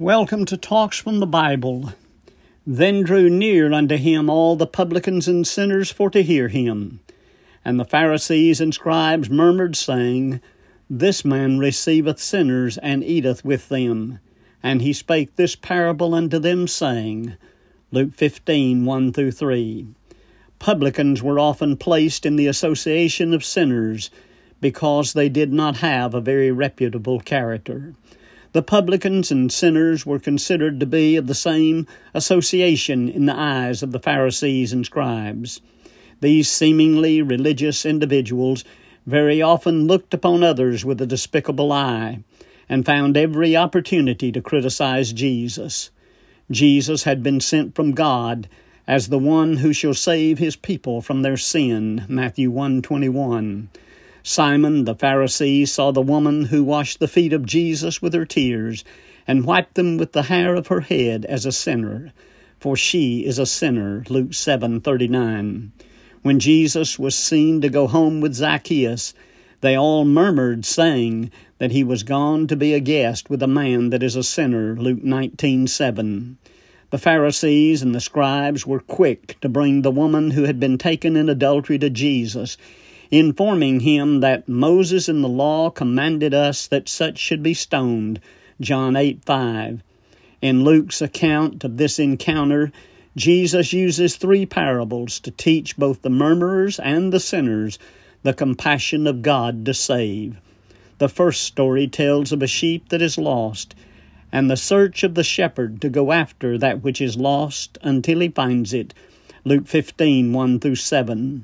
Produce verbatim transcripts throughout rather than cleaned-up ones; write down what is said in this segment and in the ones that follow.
Welcome to Talks from the Bible. Then drew near unto him all the publicans and sinners for to hear him. And the Pharisees and scribes murmured, saying, This man receiveth sinners, and eateth with them. And he spake this parable unto them, saying, Luke fifteen, one through three. Publicans were often placed in the association of sinners, because they did not have a very reputable character. The publicans and sinners were considered to be of the same association in the eyes of the Pharisees and scribes. These seemingly religious individuals very often looked upon others with a despicable eye and found every opportunity to criticize Jesus. Jesus had been sent from God as the one who shall save his people from their sin, Matthew one twenty-one. Simon the Pharisee saw the woman who washed the feet of Jesus with her tears and wiped them with the hair of her head as a sinner, for she is a sinner, Luke seven thirty-nine. When Jesus was seen to go home with Zacchaeus, they all murmured, saying that he was gone to be a guest with a man that is a sinner, Luke nineteen seven. The Pharisees and the scribes were quick to bring the woman who had been taken in adultery to Jesus, informing him that Moses in the law commanded us that such should be stoned, John eight five. In Luke's account of this encounter, Jesus uses three parables to teach both the murmurers and the sinners the compassion of God to save. The first story tells of a sheep that is lost, and the search of the shepherd to go after that which is lost until he finds it, Luke fifteen, one through seven.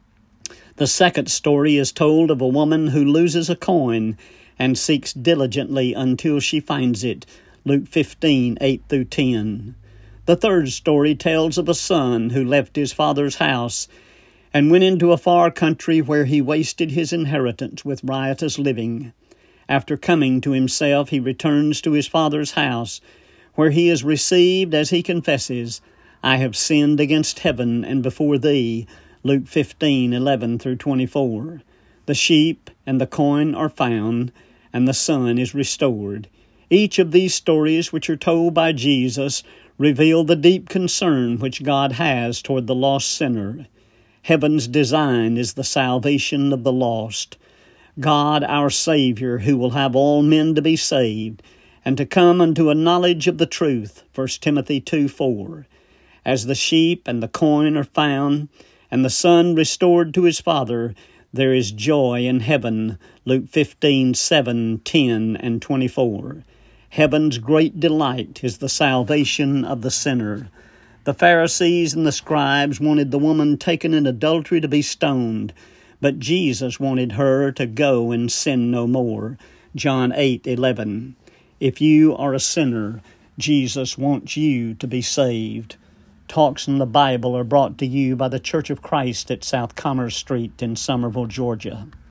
The second story is told of a woman who loses a coin and seeks diligently until she finds it, Luke fifteen, eight through ten. The third story tells of a son who left his father's house and went into a far country where he wasted his inheritance with riotous living. After coming to himself, he returns to his father's house, where he is received as he confesses, I have sinned against heaven and before thee, Luke fifteen, eleven through twenty-four. The sheep and the coin are found, and the son is restored. Each of these stories, which are told by Jesus, reveal the deep concern which God has toward the lost sinner. Heaven's design is the salvation of the lost. God, our Savior, who will have all men to be saved, and to come unto a knowledge of the truth, First Timothy two four. As the sheep and the coin are found, and the son restored to his father, there is joy in heaven, Luke fifteen, seven, ten, and twenty-four. Heaven's great delight is the salvation of the sinner. The Pharisees and the scribes wanted the woman taken in adultery to be stoned, but Jesus wanted her to go and sin no more, John eight, eleven. If you are a sinner, Jesus wants you to be saved. Talks from the Bible are brought to you by the Church of Christ at South Commerce Street in Summerville, Georgia.